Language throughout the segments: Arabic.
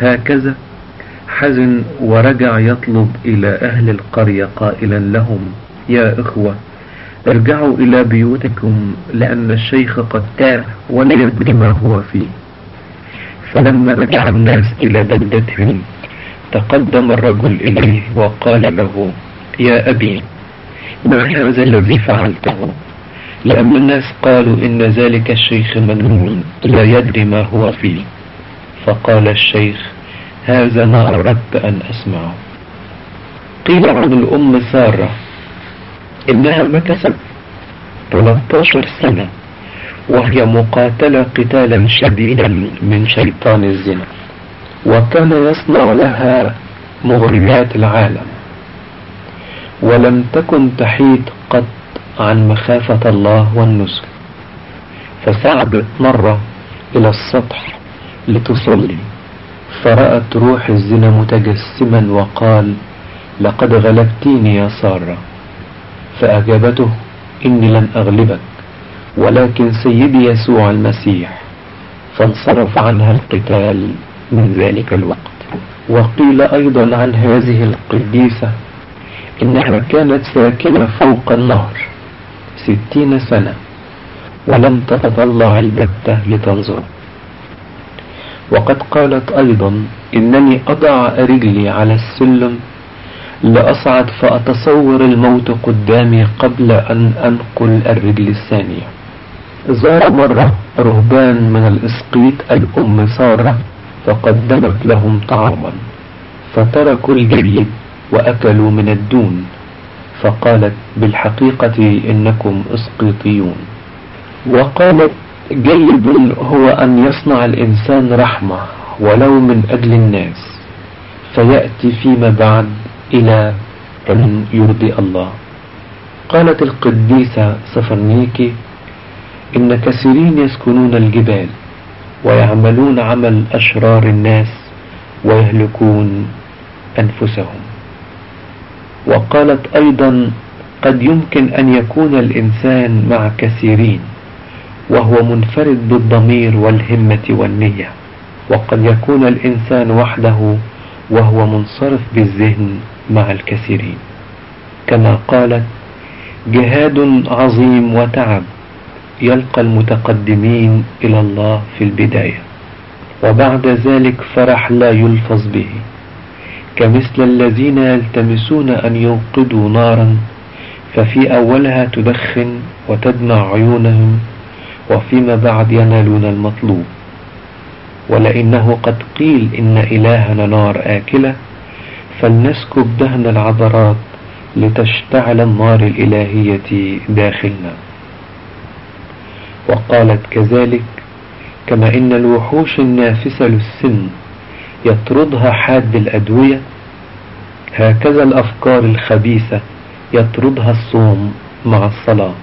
هكذا حزن ورجع يطلب إلى أهل القرية قائلا لهم: يا إخوة، ارجعوا إلى بيوتكم، لأن الشيخ قد تاه ولا يدري ما هو فيه. فلما رجع الناس إلى بلدتهم تقدم الرجل إليه وقال له: يا أبي، ما هذا الذي فعلته؟ لأن الناس قالوا إن ذلك الشيخ مجنون لا يدري ما هو فيه. فقال الشيخ: هذا ما أردت أن أسمعه. قيل عن الأم سارة إنها مكثت 13 سنة وهي مقاتلة قتالا شديدا من شيطان الزنا، وكان يصنع لها مغريات العالم، ولم تكن تحيد قط عن مخافة الله والنسك. فصعدت مرة إلى السطح لتصلي، فرأت روح الزنا متجسما وقال: لقد غلبتيني يا سارة. فأجابته: إني لن أغلبك، ولكن سيدي يسوع المسيح. فانصرف عنها القتال من ذلك الوقت. وقيل أيضا عن هذه القديسة إنها كانت ساكنة فوق النهر 60 سنة ولم تتطلع البتة لتنظر. وقد قالت أيضا: إنني أضع رجلي على السلم لأصعد فأتصور الموت قدامي قبل أن أنقل الرجل الثانية. زار مرة رهبان من الإسقيط الأم سارة فقدمت لهم طعاما، فتركوا الجريد وأكلوا من الدون، فقالت: بالحقيقة إنكم إسقيطيون. وقالت: جيد هو أن يصنع الإنسان رحمة ولو من أجل الناس، فيأتي فيما بعد إلى أن يرضي الله. قالت القديسة سفرنيكي: إن كثيرين يسكنون الجبال ويعملون عمل أشرار الناس ويهلكون أنفسهم. وقالت أيضا: قد يمكن أن يكون الإنسان مع كثيرين وهو منفرد بالضمير والهمة والنية، وقد يكون الإنسان وحده وهو منصرف بالذهن مع الكثيرين. كما قالت: جهاد عظيم وتعب يلقى المتقدمين إلى الله في البداية، وبعد ذلك فرح لا يلفظ به، كمثل الذين يلتمسون أن يوقدوا نارا، ففي أولها تدخن وتدمع عيونهم، وفيما بعد ينالون المطلوب. ولأنه قد قيل إن إلهنا نار آكلة، فلنسكب دهن العذرات لتشتعل النار الإلهية داخلنا. وقالت كذلك: كما إن الوحوش النافسة للسن يطردها حاد الأدوية، هكذا الأفكار الخبيثة يطردها الصوم مع الصلاة.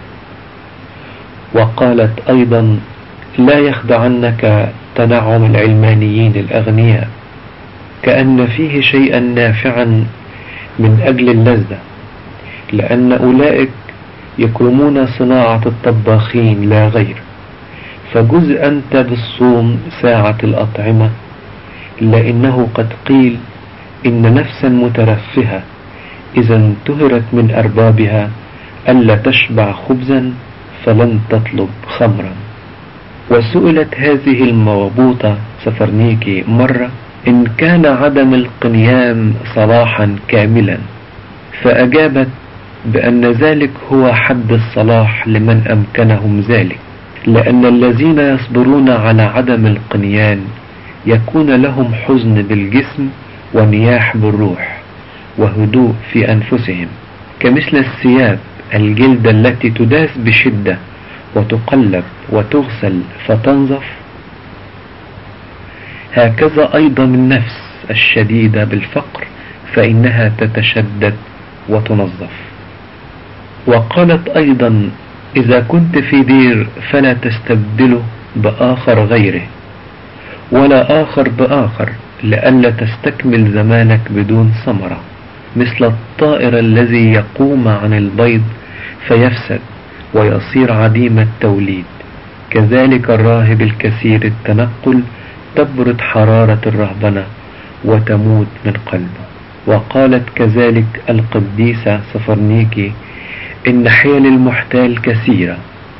وقالت أيضا: لا يخدعنك تنعم العلمانيين الأغنياء، كأن فيه شيئا نافعا من أجل اللذة، لأن أولئك يكرمون صناعة الطباخين لا غير. فجز أنت بالصوم ساعة الأطعمة، لأنه قد قيل إن نفسا مترفهة إذا انتهرت من أربابها ألا تشبع خبزا فلن تطلب خمرا. وسئلت هذه الموبوطة سفرنيكي مرة إن كان عدم القنيام صلاحا كاملا، فأجابت بأن ذلك هو حد الصلاح لمن أمكنهم ذلك، لأن الذين يصبرون على عدم القنيان يكون لهم حزن بالجسم ونياح بالروح وهدوء في أنفسهم، كمثل الثياب الجلد التي تداس بشدة وتقلب وتغسل فتنظف، هكذا أيضا النفس الشديدة بالفقر فإنها تتشدد وتنظف. وقالت أيضا: إذا كنت في دير فلا تستبدله بآخر غيره، ولا آخر بآخر، لئلا تستكمل زمانك بدون ثمرة، مثل الطائر الذي يقوم عن البيض فيفسد ويصير عديم التوليد، كذلك الراهب الكثير التنقل تبرد حرارة الرهبنة وتموت من قلبه. وقالت كذلك القديسة صفرنيكي: إن حيل المحتال كثيرة،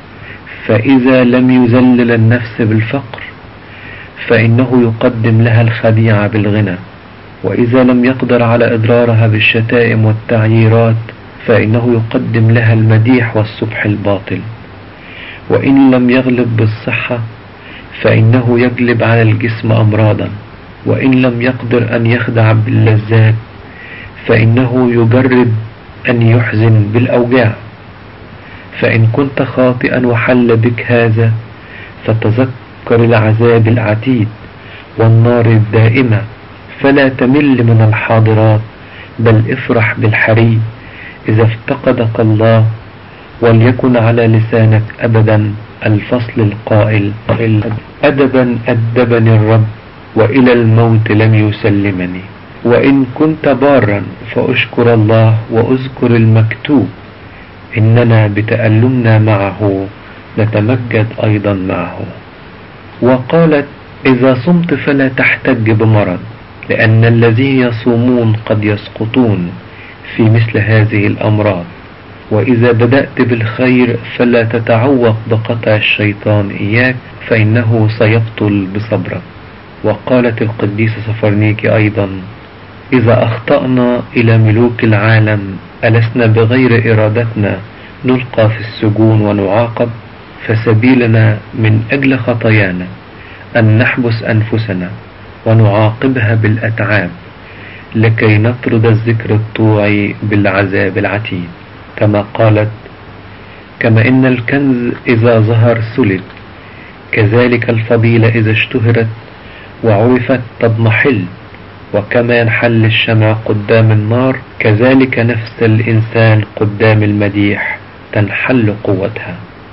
فإذا لم يذلل النفس بالفقر فإنه يقدم لها الخديعة بالغنى، وإذا لم يقدر على إضرارها بالشتائم والتعييرات فإنه يقدم لها المديح والسبح الباطل، وإن لم يغلب بالصحة فإنه يجلب على الجسم أمراضا، وإن لم يقدر أن يخدع باللذات فإنه يجرب أن يحزن بالأوجاع. فإن كنت خاطئا وحل بك هذا فتذكر العذاب العتيد والنار الدائمة، فلا تمل من الحاضرات، بل افرح بالحري إذا افتقدك الله، وليكن على لسانك أبدا الفصل القائل: أدبا أدبني الرب وإلى الموت لم يسلمني. وإن كنت بارا فأشكر الله وأذكر المكتوب: إننا بتألمنا معه نتمجد أيضا معه. وقالت: إذا صمت فلا تحتج بمرض، لأن الذين يصومون قد يسقطون في مثل هذه الأمراض. وإذا بدأت بالخير فلا تتعوق بقطع الشيطان إياك، فإنه سيبطل بصبرك. وقالت القديسة صفرنيكي أيضا: إذا أخطأنا إلى ملوك العالم ألسنا بغير إرادتنا نلقى في السجون ونعاقب؟ فسبيلنا من أجل خطايانا أن نحبس أنفسنا ونعاقبها بالأتعاب، لكي نطرد الذكر الطوعي بالعذاب العتيد. كما قالت: كما إن الكنز إذا ظهر سلب، كذلك الفضيلة إذا اشتهرت وعرفت تضمحل. وكما ينحل الشمع قدام النار، كذلك نفس الإنسان قدام المديح تنحل قوتها.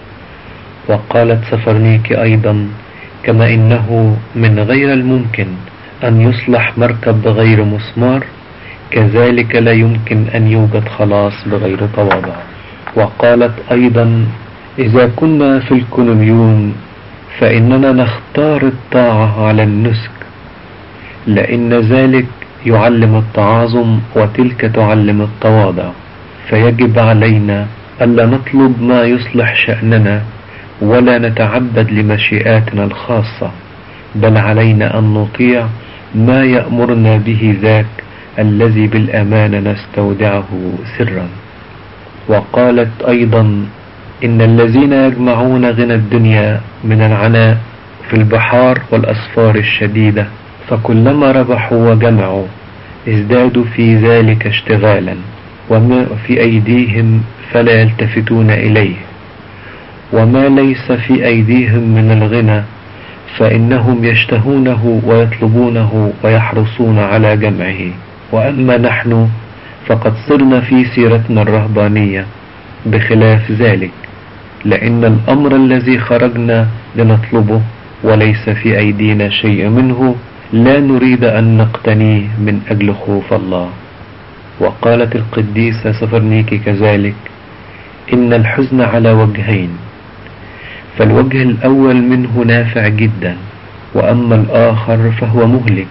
وقالت صفرنيكي أيضا: كما إنه من غير الممكن أن يصلح مركب بغير مسمار، كذلك لا يمكن أن يوجد خلاص بغير تواضع. وقالت أيضا: إذا كنا في الكولوميون فإننا نختار الطاعة على النسك، لأن ذلك يعلم التعاظم وتلك تعلم التواضع، فيجب علينا ألا نطلب ما يصلح شأننا ولا نتعبد لمشيئاتنا الخاصة، بل علينا أن نطيع ما يأمرنا به ذاك الذي بالأمانة نستودعه سرا. وقالت أيضا: إن الذين يجمعون غنى الدنيا من العناء في البحار والأسفار الشديدة، فكلما ربحوا وجمعوا ازدادوا في ذلك اشتغالا، وما في أيديهم فلا يلتفتون إليه، وما ليس في أيديهم من الغنى فإنهم يشتهونه ويطلبونه ويحرصون على جمعه. وأما نحن فقد صرنا في سيرتنا الرهبانية بخلاف ذلك، لأن الأمر الذي خرجنا لنطلبه وليس في أيدينا شيء منه لا نريد أن نقتنيه من أجل خوف الله. وقالت القديسة صفرنيكي كذلك: إن الحزن على وجهين، فالوجه الأول منه نافع جدا، وأما الآخر فهو مهلك.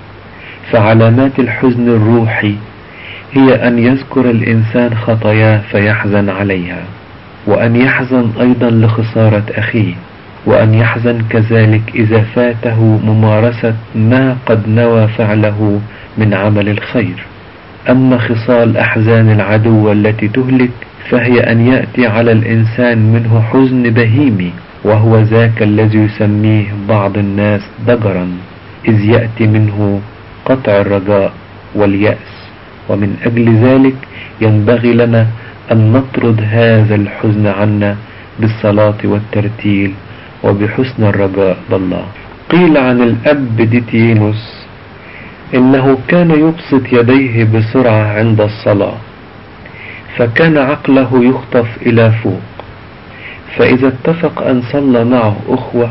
فعلامات الحزن الروحي هي أن يذكر الإنسان خطاياه فيحزن عليها، وأن يحزن أيضا لخسارة أخيه، وأن يحزن كذلك إذا فاته ممارسة ما قد نوى فعله من عمل الخير. أما خصال أحزان العدو التي تهلك فهي أن يأتي على الإنسان منه حزن بهيمي، وهو ذاك الذي يسميه بعض الناس ضجرا، إذ يأتي منه قطع الرجاء واليأس. ومن أجل ذلك ينبغي لنا أن نطرد هذا الحزن عنا بالصلاة والترتيل وبحسن الرجاء بالله. قيل عن الأب ديتينوس إنه كان يبسط يديه بسرعة عند الصلاة، فكان عقله يخطف إلى فوق، فإذا اتفق أن صلى معه أخوة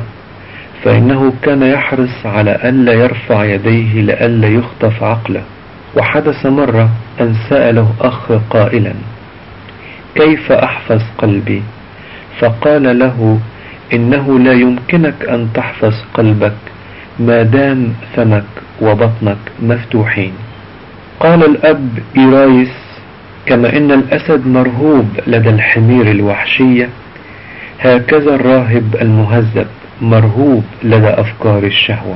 فإنه كان يحرص على ألا يرفع يديه لألا يخطف عقله. وحدث مرة أن سأله أخ قائلا: كيف أحفظ قلبي؟ فقال له: إنه لا يمكنك أن تحفظ قلبك ما دام فمك وبطنك مفتوحين. قال الأب إيرايس: كما إن الأسد مرهوب لدى الحمير الوحشية، هكذا الراهب المهذب مرهوب لدى أفكار الشهوة.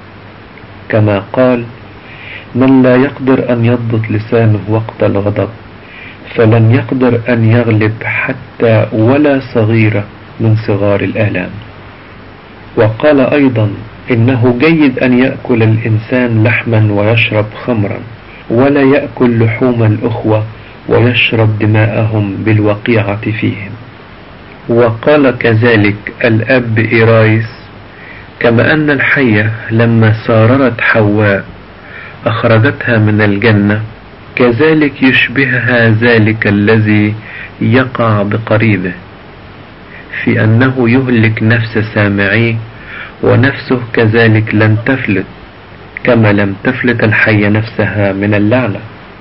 كما قال: من لا يقدر أن يضبط لسانه وقت الغضب فلن يقدر أن يغلب حتى ولا صغيرة من صغار الآلام. وقال أيضا: إنه جيد أن يأكل الإنسان لحما ويشرب خمرا، ولا يأكل لحوم الأخوة ويشرب دماءهم بالوقيعة فيهم. وقال كذلك الأب إيرايس: كما أن الحية لما ساررت حواء أخرجتها من الجنة، كذلك يشبهها ذلك الذي يقع بقريبه في أنه يهلك نفس سامعيه، ونفسه كذلك لن تفلت كما لم تفلت الحية نفسها من اللعنة.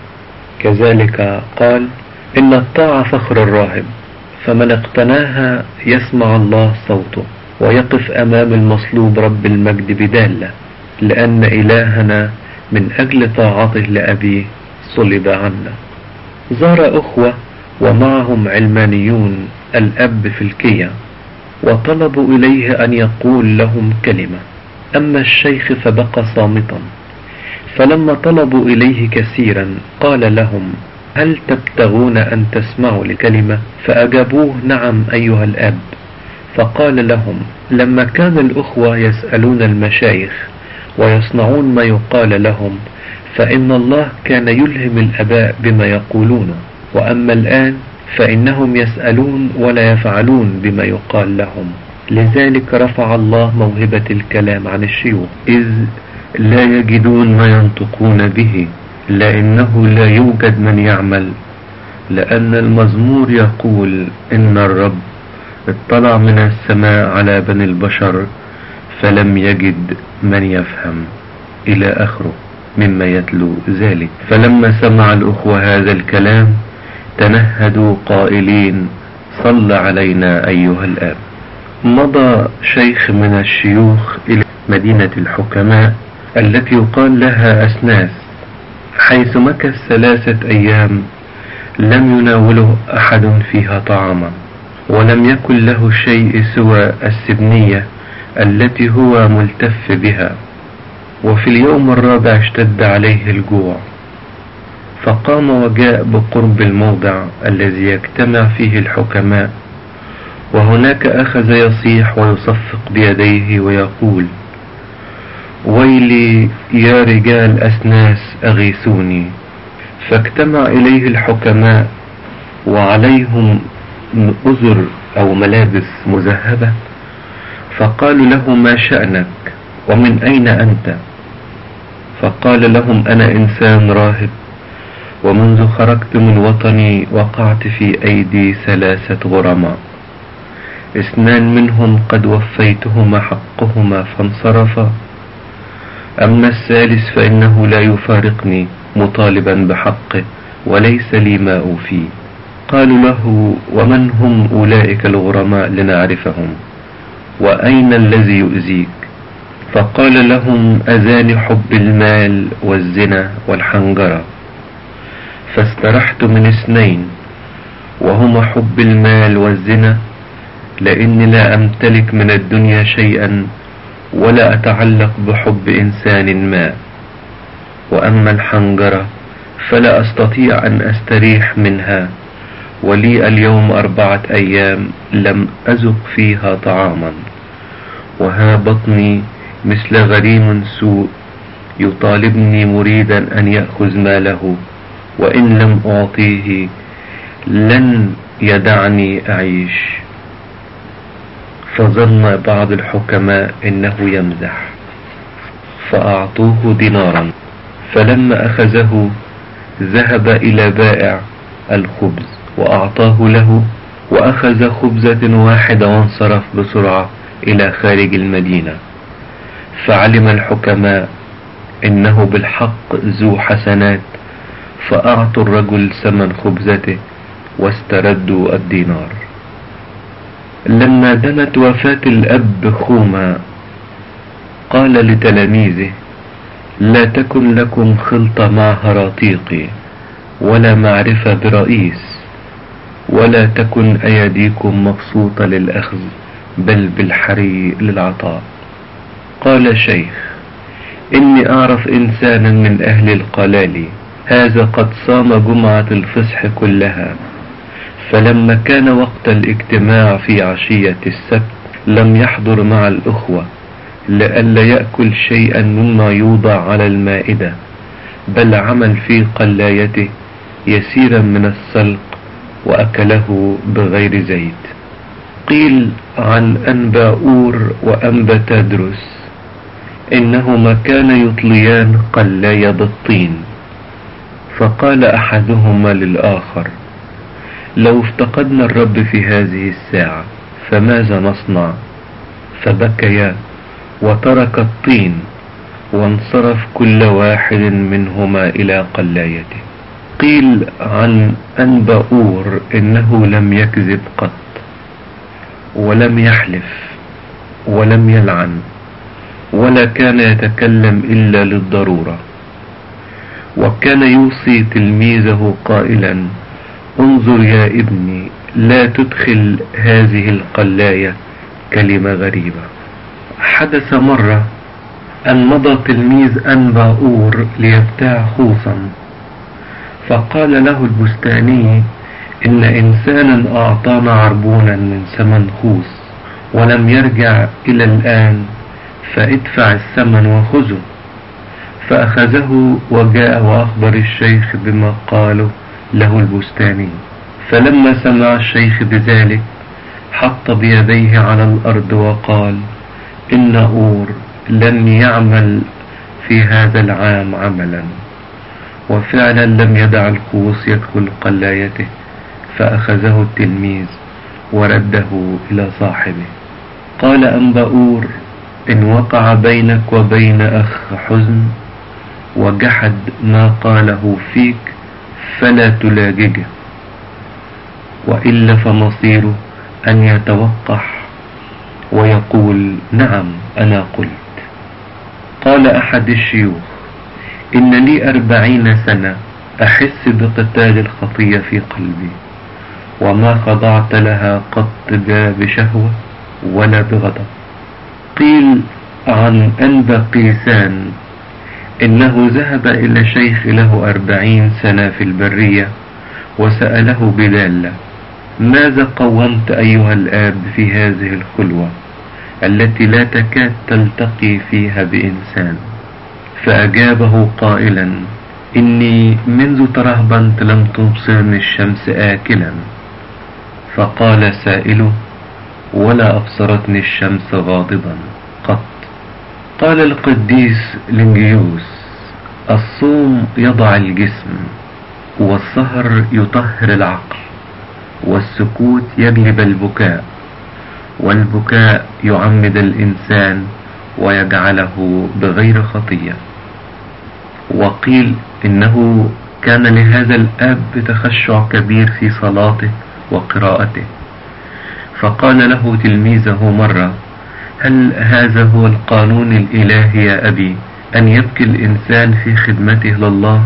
كذلك قال: إن الطاعة فخر الراهب، فمن اقتناها يسمع الله صوته ويقف أمام المصلوب رب المجد بدالة، لأن إلهنا من أجل طاعته لأبيه صلب عنا. زار أخوة ومعهم علمانيون الأب في الكية، وطلبوا إليه أن يقول لهم كلمة، أما الشيخ فبقى صامتا. فلما طلبوا إليه كثيرا قال لهم: هل تبتغون أن تسمعوا لكلمة؟ فأجابوه: نعم أيها الأب. فقال لهم: لما كان الأخوة يسألون المشايخ ويصنعون ما يقال لهم، فإن الله كان يلهم الآباء بما يقولون، وأما الآن فإنهم يسألون ولا يفعلون بما يقال لهم. لذلك رفع الله موهبة الكلام عن الشيوخ، إذ لا يجدون ما ينطقون به، لأنه لا يوجد من يعمل. لأن المزمور يقول: إن الرب اطلع من السماء على بني البشر فلم يجد من يفهم، إلى آخره مما يتلو ذلك. فلما سمع الأخوة هذا الكلام تنهدوا قائلين: صل علينا أيها الآب. مضى شيخ من الشيوخ إلى مدينة الحكماء التي يقال لها أسناس، حيث مكث 3 أيام لم يناوله أحد فيها طعاما، ولم يكن له شيء سوى السبنية التي هو ملتف بها. وفي اليوم الرابع اشتد عليه الجوع، فقام وجاء بقرب الموضع الذي يجتمع فيه الحكماء، وهناك أخذ يصيح ويصفق بيديه ويقول: ويلي يا رجال أسناس أغيثوني. فاجتمع إليه الحكماء وعليهم أزر أو ملابس مذهبة، فقالوا له: ما شأنك ومن أين أنت؟ فقال لهم: أنا إنسان راهب، ومنذ خرجت من وطني وقعت في أيدي 3 غرماء، 2 منهم قد وفيتهما حقهما فانصرفا، أما الثالث فإنه لا يفارقني مطالبا بحقه وليس لي ما أوفيه. قالوا له: ومن هم أولئك الغرماء لنعرفهم؟ وأين الذي يؤذيك؟ فقال لهم: أذاني حب المال والزنا والحنجرة، فاسترحت من 2 وهما حب المال والزنا، لأني لا أمتلك من الدنيا شيئا ولا أتعلق بحب إنسان ما، وأما الحنجرة فلا أستطيع أن أستريح منها، ولي اليوم 4 أيام لم أذق فيها طعاما، وها بطني مثل غريم سوء يطالبني مريدا أن يأخذ ماله، وإن لم أعطيه لن يدعني أعيش. فظن بعض الحكماء إنه يمزح، فأعطوه دينارا، فلما أخذه ذهب إلى بائع الخبز وأعطاه له، وأخذ خبزة واحدة وانصرف بسرعة إلى خارج المدينة. فعلم الحكماء إنه بالحق ذو حسنات، فأعطوا الرجل ثمن خبزته واستردوا الدينار. لما دنت وفاة الأب خوما قال لتلاميذه: لا تكن لكم خلطة مع هراطيق ولا معرفة برئيس، ولا تكن أيديكم مبسوطة للأخذ بل بالحري للعطاء. قال شيخ: إني أعرف إنسانا من أهل القلال، هذا قد صام جمعة الفصح كلها، فلما كان وقت الاجتماع في عشية السبت لم يحضر مع الأخوة لئلا يأكل شيئا مما يوضع على المائدة، بل عمل في قلايته يسيرا من السلق وأكله بغير زيت. قيل عن أنباؤور وأنبا تدرس إنهما كانا يطليان قلاية بالطين، فقال أحدهما للآخر: لو افتقدنا الرب في هذه الساعة فماذا نصنع؟ فبكيا وترك الطين، وانصرف كل واحد منهما إلى قلايته. قيل عن أنباؤور إنه لم يكذب قط، ولم يحلف، ولم يلعن، ولا كان يتكلم إلا للضرورة، وكان يوصي تلميذه قائلا: انظر يا ابني، لا تدخل هذه القلاية كلمة غريبة. حدث مرة أن مضى تلميذ أنباؤور ليبتاع خوصا، فقال له البستاني: إن إنسانا أعطانا عربونا من ثمن خوص ولم يرجع إلى الآن، فادفع الثمن وخذه. فأخذه وجاء وأخبر الشيخ بما قاله له البستاني. فلما سمع الشيخ بذلك حط بيديه على الأرض وقال: إن أور لن يعمل في هذا العام عملا. وفعلا لم يدع الخوص يدخل قلايته، فأخذه التلميذ ورده إلى صاحبه. قال أنباؤور: إن وقع بينك وبين أخ حزن وجحد ما قاله فيك فلا تلاججه، وإلا فمصيره أن يتوقح ويقول: نعم أنا قلت. قال أحد الشيوخ: إن لي 40 سنة أحس بقتال الخطية في قلبي، وما خضعت لها قط لا بشهوة ولا بغضب. قيل عن أنبا قيسان إنه ذهب إلى شيخ له 40 سنة في البرية وسأله بدالة: ماذا قومت أيها الآب في هذه الخلوة التي لا تكاد تلتقي فيها بإنسان؟ فأجابه قائلا: إني منذ ترهبنت لم تبصرني الشمس آكلا. فقال سائله: ولا أبصرتني الشمس غاضبا قط. قال القديس لنجيوس: الصوم يضع الجسم، والسهر يطهر العقل، والسكوت يجلب البكاء، والبكاء يعمد الإنسان ويجعله بغير خطية. وقيل إنه كان لهذا الأب تخشع كبير في صلاته وقراءته، فقال له تلميذه مرة: هل هذا هو القانون الإلهي يا أبي، أن يبكي الإنسان في خدمته لله؟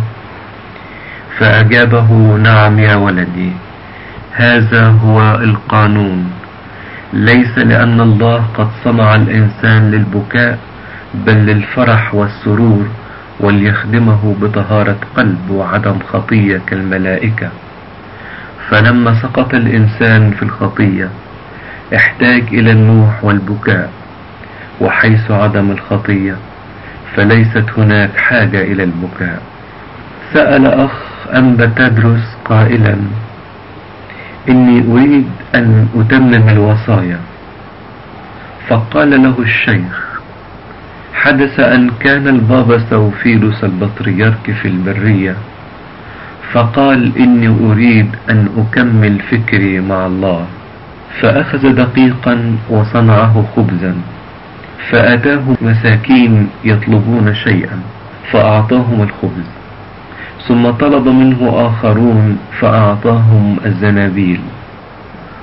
فأجابه: نعم يا ولدي، هذا هو القانون، ليس لأن الله قد صنع الإنسان للبكاء، بل للفرح والسرور، وليخدمه بطهارة قلب وعدم خطية كالملائكة. فلما سقط الإنسان في الخطية احتاج إلى النوح والبكاء، وحيث عدم الخطية فليست هناك حاجة إلى البكاء. سأل أخ أنبا تدرس قائلا: إني أريد أن أتمم الوصايا. فقال له الشيخ: حدث أن كان البابا سوفيلوس البطريرك في البرية، فقال: إني أريد أن أكمل فكري مع الله، فأخذ دقيقا وصنعه خبزا، فأتاه مساكين يطلبون شيئا فأعطاهم الخبز، ثم طلب منه آخرون فأعطاهم الزنابيل،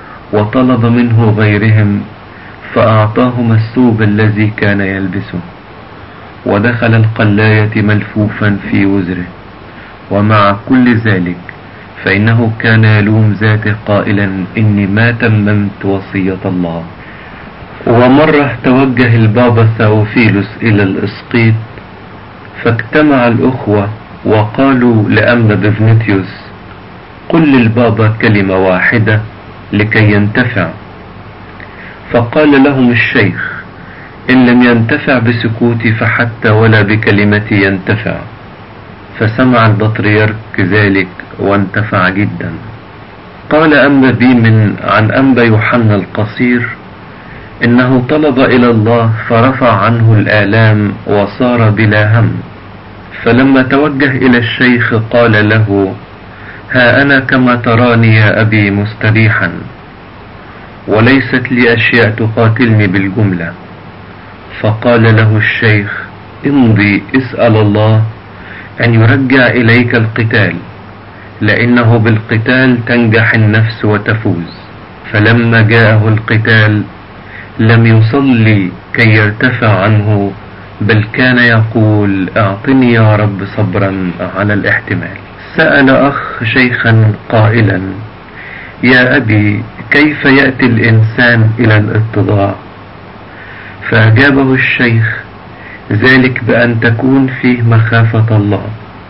وطلب منه غيرهم فأعطاهم الثوب الذي كان يلبسه. ودخل القلاية ملفوفا في وزره. ومع كل ذلك فإنه كان يلوم ذاته قائلا إني ما تممت وصية الله. ومرة توجه البابا ثاوفيلوس إلى الإسقيط، فاجتمع الأخوة وقالوا لأنبا بفنيتيوس: قل للبابا كلمة واحدة لكي ينتفع. فقال لهم الشيخ: إن لم ينتفع بسكوتي فحتى ولا بكلمتي ينتفع. فسمع البطريرك ذلك وانتفع جدا. قال أنبا بيمن عن أنبا يوحنا القصير إنه طلب إلى الله فرفع عنه الآلام وصار بلا هم. فلما توجه إلى الشيخ قال له: ها أنا كما تراني يا أبي مستريحا، وليست لي أشياء تقاتلني بالجملة. فقال له الشيخ: امضي اسأل الله أن يرجع إليك القتال، لأنه بالقتال تنجح النفس وتفوز. فلما جاءه القتال لم يصلي كي يرتفع عنه، بل كان يقول: اعطني يا رب صبرا على الاحتمال. سأل أخ شيخا قائلا: يا أبي، كيف يأتي الإنسان إلى الاتضاع؟ فأجابه الشيخ: ذلك بأن تكون فيه مخافة الله.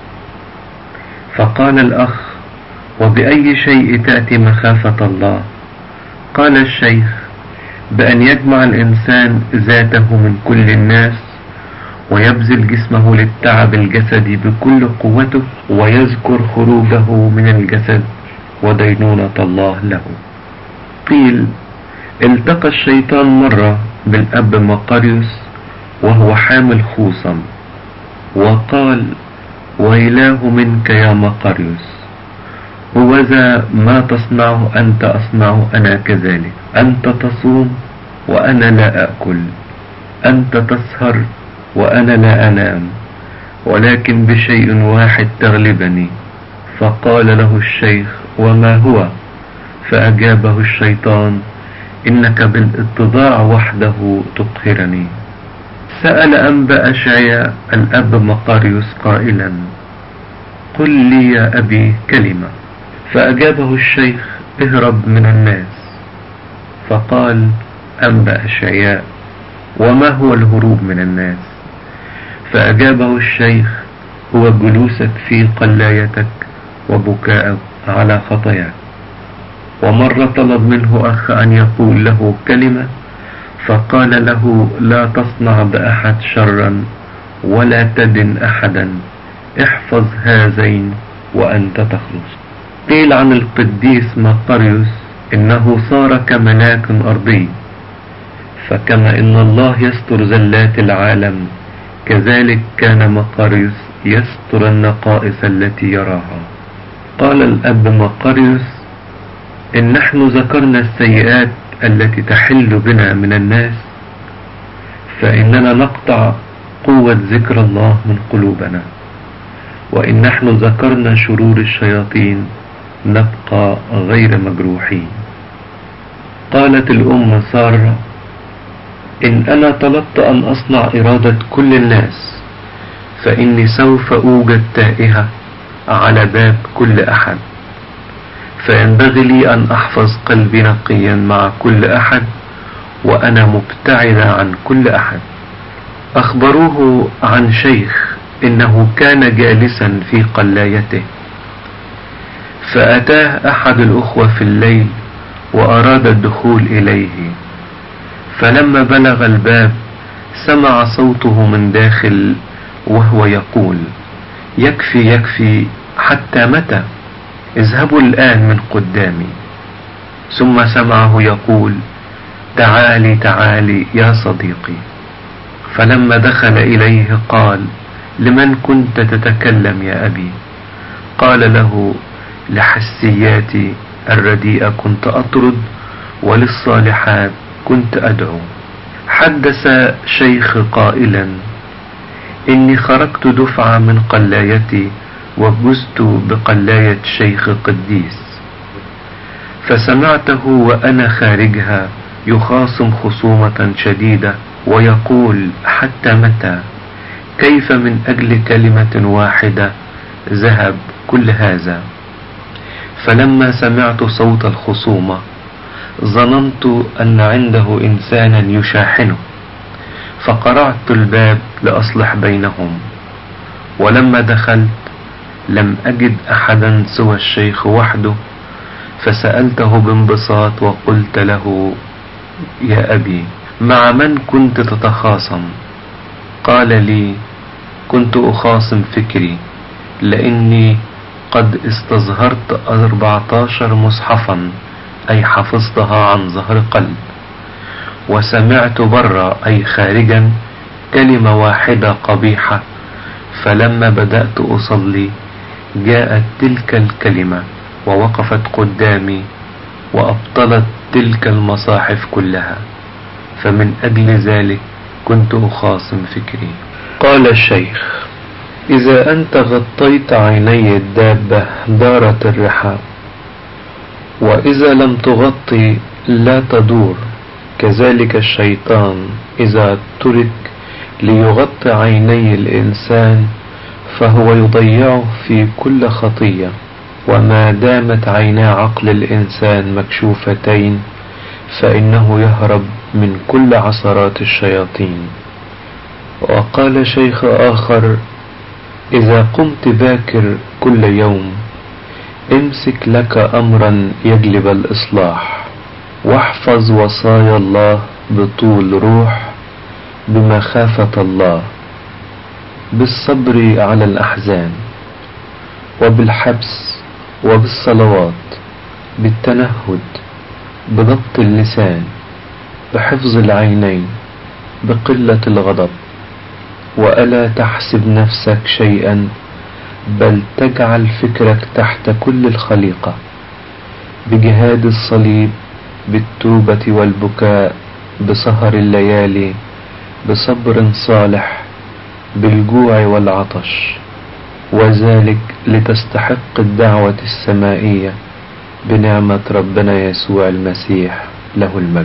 فقال الأخ: وبأي شيء تأتي مخافة الله؟ قال الشيخ: بأن يجمع الإنسان ذاته من كل الناس، ويبذل جسمه للتعب الجسدي بكل قوته، ويذكر خروجه من الجسد ودينونة الله له. قيل: التقى الشيطان مرة بالأب مقاريوس وهو حامل خوصا، وقال: ويلاه منك يا مقاريوس، وذا ما تصنعه أنت أصنعه أنا كذلك. أنت تصوم وأنا لا أأكل، أنت تسهر وأنا لا أنام، ولكن بشيء واحد تغلبني. فقال له الشيخ: وما هو؟ فأجابه الشيطان: إنك بالاتضاع وحده تقهرني. سأل أنبا أشعياء الأب مقاريوس قائلا: قل لي يا أبي كلمة. فأجابه الشيخ: اهرب من الناس. فقال أنبا أشعياء: وما هو الهروب من الناس؟ فأجابه الشيخ: هو جلوسك في قلايتك وبكاءك على خطاياك. ومرة طلب منه أخ أن يقول له كلمة، فقال له: لا تصنع بأحد شرا ولا تدن أحدا، احفظ هذين وأنت تخلص. قيل عن القديس مقاريوس إنه صار كملاك أرضي، فكما إن الله يستر زلات العالم، كذلك كان مقاريوس يستر النقائص التي يراها. قال الأب مقاريوس: إن نحن ذكرنا السيئات التي تحل بنا من الناس، فإننا نقطع قوة ذكر الله من قلوبنا، وإن نحن ذكرنا شرور الشياطين نبقى غير مجروحين. قالت الأم سارة: إن أنا طلبت أن أصنع إرادة كل الناس، فإني سوف أوجد تائهة على باب كل أحد، فينبغي لي أن أحفظ قلبي نقيا مع كل أحد، وأنا مبتعدة عن كل أحد. أخبروه عن شيخ إنه كان جالسا في قلايته، فأتاه أحد الأخوة في الليل وأراد الدخول إليه، فلما بلغ الباب سمع صوته من داخل وهو يقول: يكفي يكفي، حتى متى؟ اذهبوا الآن من قدامي. ثم سمعه يقول: تعالي تعالي يا صديقي. فلما دخل إليه قال: لمن كنت تتكلم يا أبي؟ قال له: لحسياتي الرديئة كنت أطرد، وللصالحات كنت أدعو. حدث شيخ قائلا: إني خرجت دفعة من قلايتي وجزت بقلاية شيخ قديس، فسمعته وأنا خارجها يخاصم خصومة شديدة ويقول: حتى متى؟ كيف من أجل كلمة واحدة ذهب كل هذا؟ فلما سمعت صوت الخصومة ظننت أن عنده إنسانا يشاحنه، فقرعت الباب لأصلح بينهم، ولما دخلت لم أجد أحدا سوى الشيخ وحده، فسألته بانبساط وقلت له: يا أبي، مع من كنت تتخاصم؟ قال لي: كنت أخاصم فكري، لأني قد استظهرت 14 مصحفا، أي حفظتها عن ظهر قلب، وسمعت برا أي خارجا كلمة واحدة قبيحة، فلما بدأت أصلي جاءت تلك الكلمة ووقفت قدامي وأبطلت تلك المصاحف كلها، فمن أجل ذلك كنت أخاصم فكري. قال الشيخ: إذا أنت غطيت عيني الدابة دارت الرحاب، وإذا لم تغطي لا تدور. كذلك الشيطان إذا ترك ليغطي عيني الإنسان فهو يضيعه في كل خطية، وما دامت عينا عقل الإنسان مكشوفتين فإنه يهرب من كل عثرات الشياطين. وقال شيخ آخر: إذا قمت باكر كل يوم امسك لك أمرا يجلب الإصلاح، واحفظ وصايا الله بطول روح، بمخافة الله، بالصبر على الأحزان، وبالحبس، وبالصلوات، بالتنهد، بضبط اللسان، بحفظ العينين، بقلة الغضب. وألا تحسب نفسك شيئا، بل تجعل فكرك تحت كل الخليقة، بجهاد الصليب، بالتوبة والبكاء، بسهر الليالي، بصبر صالح، بالجوع والعطش، وذلك لتستحق الدعوة السمائية بنعمة ربنا يسوع المسيح له المجد.